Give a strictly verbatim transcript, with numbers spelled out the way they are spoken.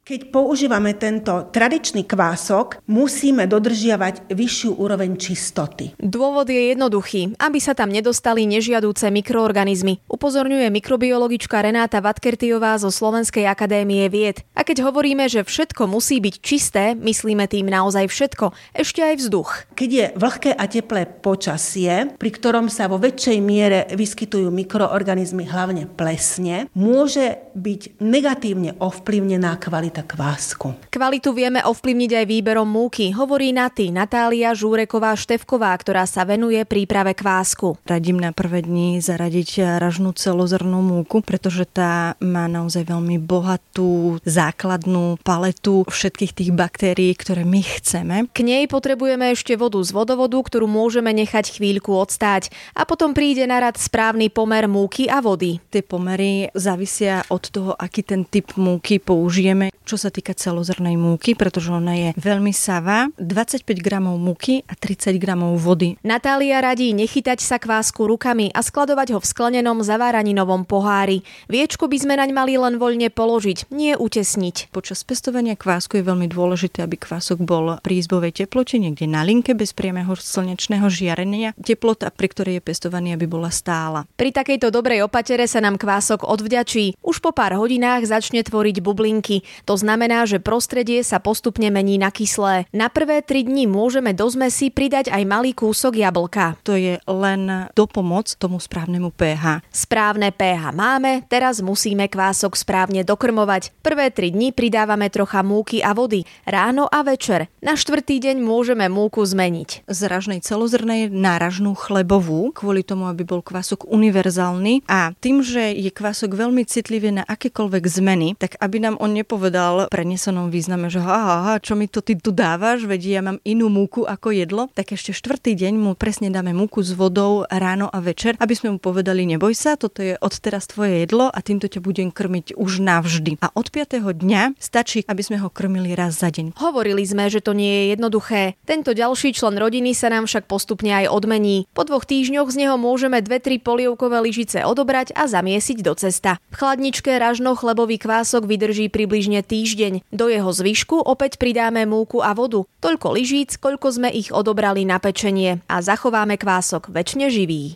Keď používame tento tradičný kvások, musíme dodržiavať vyššiu úroveň čistoty. Dôvod je jednoduchý, aby sa tam nedostali nežiadúce mikroorganizmy, upozorňuje mikrobiologička Renáta Vatkertyová zo Slovenskej akadémie vied. A keď hovoríme, že všetko musí byť čisté, myslíme tým naozaj všetko, ešte aj vzduch. Keď je vlhké a teplé počasie, pri ktorom sa vo väčšej miere vyskytujú mikroorganizmy, hlavne plesne, môže byť negatívne ovplyvnená kvalita kvásku. Kvalitu vieme ovplyvniť aj výberom múky, hovorí Naty Natália Žúreková-Štefková, ktorá sa venuje príprave kvásku. Radím na prvé dni zaradiť ražnú celozrnnú múku, pretože tá má naozaj veľmi bohatú základnú paletu všetkých tých baktérií, ktoré my chceme. K nej potrebujeme ešte vodu z vodovodu, ktorú môžeme nechať chvíľku odstáť, a potom príde na rad správny pomer múky a vody. Tie pomery závisia od toho, aký ten typ múky použijeme, čo sa týka celozrnej múky, pretože ona je veľmi savá. dvadsaťpäť gramov múky a tridsať gramov vody. Natália radí nechytať sa kvásku rukami a skladovať ho v sklenenom zaváraninovom pohári. Viečku by sme naň mali len voľne položiť, nie utesniť. Počas pestovania kvásku je veľmi dôležité, aby kvások bol pri izbovej teplote, niekde na linke bez priameho slnečného žiarenia. Teplota, pri ktorej je pestovaný, aby bola stála. Pri takejto dobrej opatere sa nám kvások odvďačí. Už po pár hodinách začne tvoriť bublinky. To znamená, že prostredie sa postupne mení na kyslé. Na prvé tri dni môžeme do zmesi pridať aj malý kúsok jablka. To je len dopomoc tomu správnemu pH. Správne pH máme, teraz musíme kvások správne dokrmovať. Prvé tri dni pridávame trocha múky a vody, ráno a večer. Na štvrtý deň môžeme múku zmeniť. Z ražnej celozrnej na ražnú chlebovú, kvôli tomu, aby bol kvások univerzálny, a tým, že je kvások veľmi citlivý na akékoľvek zmeny, tak aby nám on nepovedal v prenesenom význame, že ha, ha, ha, čo mi to ty tu dávaš, veď ja mám inú múku ako jedlo, tak ešte štvrtý deň mu presne dáme múku s vodou ráno a večer, aby sme mu povedali, neboj sa, toto je odteraz tvoje jedlo a týmto ťa budem krmiť už navždy. A od piateho dňa stačí, aby sme ho krmili raz za deň. Hovorili sme, že to nie je jednoduché. Tento ďalší člen rodiny sa nám však postupne aj odmení. Po dvoch týždňoch z neho môžeme dve tri polievkové lyžice odobrať a zamiesiť do cesta. V chladničke ražno-chlebový kvások vydrží približne týždeň. Do jeho zvyšku opäť pridáme múku a vodu. Toľko lyžíc, koľko sme ich odobrali na pečenie, a zachováme kvások večne živý.